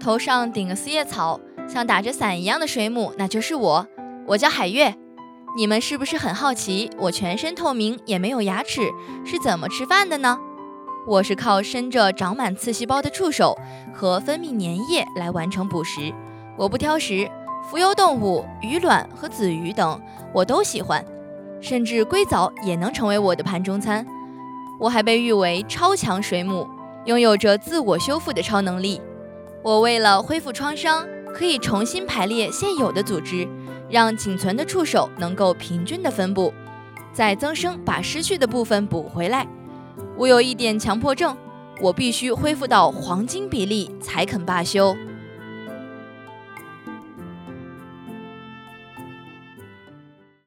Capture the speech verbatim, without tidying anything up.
头上顶个四叶草，像打着伞一样的水母，那就是我。我叫海月。你们是不是很好奇，我全身透明也没有牙齿，是怎么吃饭的呢？我是靠伸着长满刺细胞的触手和分泌粘液来完成捕食。我不挑食，浮游动物、鱼卵和子鱼等我都喜欢，甚至硅藻也能成为我的盘中餐。我还被誉为超强水母，拥有着自我修复的超能力。我为了恢复创伤，可以重新排列现有的组织，让仅存的触手能够平均的分布，再增生把失去的部分补回来。我有一点强迫症，我必须恢复到黄金比例才肯罢休。